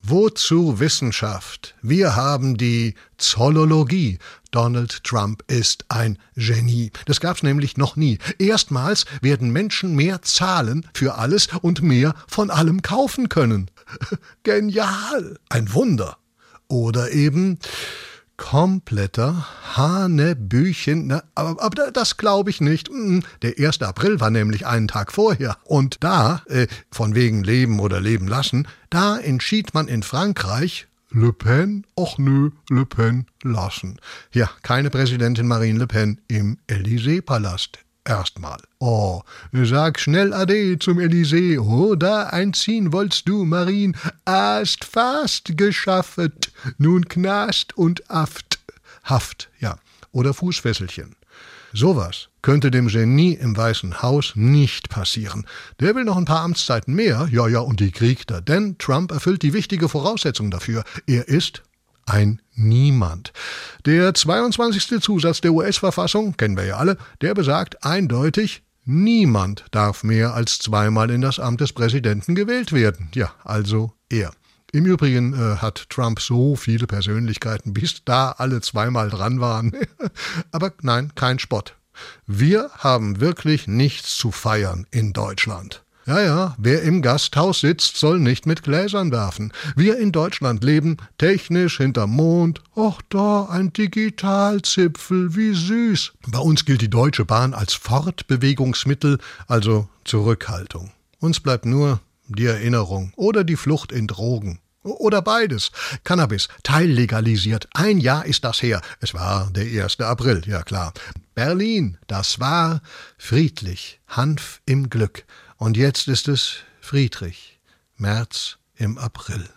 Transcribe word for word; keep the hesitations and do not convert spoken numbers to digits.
Wozu Wissenschaft? Wir haben die Zollologie. Donald Trump ist ein Genie. Das gab's nämlich noch nie. Erstmals werden Menschen mehr zahlen für alles und mehr von allem kaufen können. Genial! Ein Wunder. Oder eben kompletter Hanebüchen. Na, aber, aber das glaube ich nicht. Der erste April war nämlich einen Tag vorher. Und da, äh, von wegen Leben oder Leben lassen, da entschied man in Frankreich, Le Pen, och nö, Le Pen lassen. Ja, keine Präsidentin Marine Le Pen im Élysée-Palast. Erstmal. Oh, sag schnell Ade zum Élysée. Oh, da einziehen wolltst du, Marine. Hast fast geschaffet. Nun Knast und Aft. Haft, ja. Oder Fußfesselchen. Sowas könnte dem Genie im Weißen Haus nicht passieren. Der will noch ein paar Amtszeiten mehr. Ja, ja, und die kriegt er. Denn Trump erfüllt die wichtige Voraussetzung dafür. Er ist ein Niemand. Der zweiundzwanzigste Zusatz der U S-Verfassung, kennen wir ja alle, der besagt eindeutig, niemand darf mehr als zweimal in das Amt des Präsidenten gewählt werden. Ja, also er. Im Übrigen äh, hat Trump so viele Persönlichkeiten, bis da alle zweimal dran waren. Aber nein, kein Spott. Wir haben wirklich nichts zu feiern in Deutschland. Ja, ja, wer im Gasthaus sitzt, soll nicht mit Gläsern werfen. Wir in Deutschland leben technisch hinterm Mond. Och, da ein Digitalzipfel, wie süß. Bei uns gilt die Deutsche Bahn als Fortbewegungsmittel, also Zurückhaltung. Uns bleibt nur die Erinnerung oder die Flucht in Drogen. Oder beides. Cannabis, teillegalisiert. Ein Jahr ist das her. Es war der erste April, ja klar. Berlin, das war friedlich, Hanf im Glück. Und jetzt ist es Friedrich, März im April.